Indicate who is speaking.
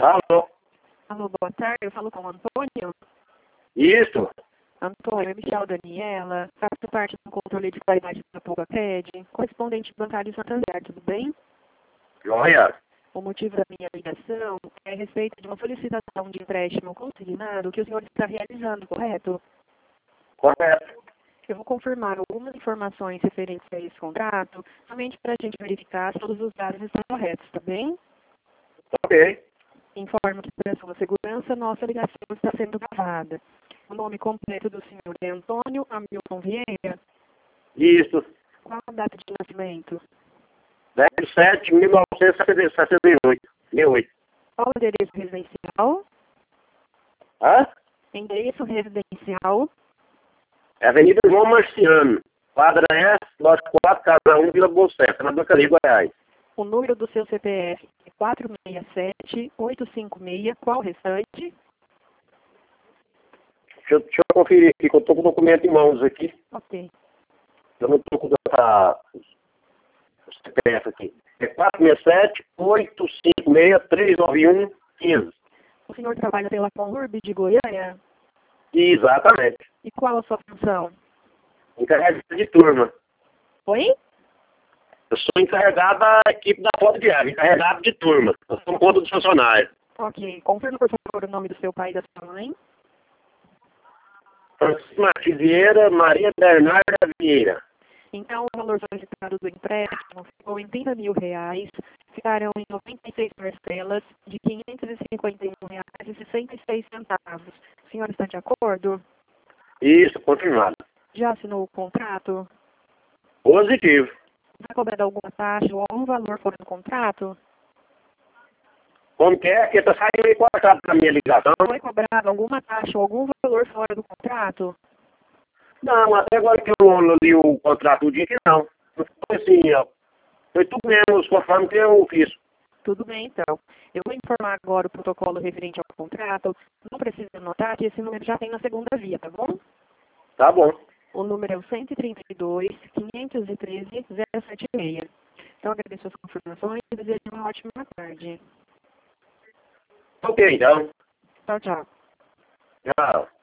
Speaker 1: Alô?
Speaker 2: Alô, boa tarde. Eu falo com o Antônio.
Speaker 1: Isso?
Speaker 2: Antônio, é Michel Daniela. Faço parte do controle de qualidade da Pulgacred, correspondente bancário Santander, tudo bem?
Speaker 1: Joia.
Speaker 2: O motivo da minha ligação é a respeito de uma solicitação de empréstimo consignado que o senhor está realizando, correto?
Speaker 1: Correto.
Speaker 2: Eu vou confirmar algumas informações referentes a esse contrato, somente para a gente verificar se todos os dados estão corretos, tá bem?
Speaker 1: Ok.
Speaker 2: Informo que, para sua segurança, nossa ligação está sendo gravada. O nome completo do senhor é Antônio Hamilton Vieira.
Speaker 1: Isso.
Speaker 2: Qual a data de nascimento?
Speaker 1: 10/7/1968. 68.
Speaker 2: Qual o endereço residencial?
Speaker 1: Hã?
Speaker 2: Endereço residencial.
Speaker 1: É Avenida João Marciano. Quadra S, lote 4, casa 1, Vila Bolseta, na Bancari, Goiás.
Speaker 2: O número do seu CPF é 467856. Qual o restante?
Speaker 1: Deixa eu conferir aqui, que eu estou com o documento em mãos aqui.
Speaker 2: Ok.
Speaker 1: Eu não estou com o CPF aqui. É 467-856-391-15.
Speaker 2: O senhor trabalha pela Conurb de Goiânia?
Speaker 1: Exatamente.
Speaker 2: E qual a sua função?
Speaker 1: Encarregado de turma.
Speaker 2: Oi?
Speaker 1: Eu sou encarregado da equipe da Foto Viagem, encarregado de turma. Eu sou conta dos funcionários.
Speaker 2: Ok. Confirma, por favor, o nome do seu pai e da sua mãe.
Speaker 1: Francisco Martins Vieira, Maria Bernarda Vieira.
Speaker 2: Então, o valor solicitado do empréstimo ficou em R$ 30.000, ficarão em 96 parcelas de R$ 551,66. O senhor está de acordo?
Speaker 1: Isso, confirmado.
Speaker 2: Já assinou o contrato?
Speaker 1: Positivo.
Speaker 2: Vai cobrar alguma taxa ou algum valor fora do contrato?
Speaker 1: Como que é? Que tá saindo aí cortado na minha ligação.
Speaker 2: Foi cobrado alguma taxa ou algum valor fora do contrato?
Speaker 1: Não, até agora que eu li o contrato do dia que não. Não foi assim, ó. Foi tudo menos conforme que eu fiz.
Speaker 2: Tudo bem, então. Eu vou informar agora o protocolo referente ao contrato. Não precisa anotar que esse número já tem na segunda via, tá bom?
Speaker 1: Tá bom.
Speaker 2: O número é o 132-513-076. Então, agradeço as confirmações e desejo uma ótima tarde.
Speaker 1: Ok, então.
Speaker 2: Tchau, tchau.
Speaker 1: Tchau.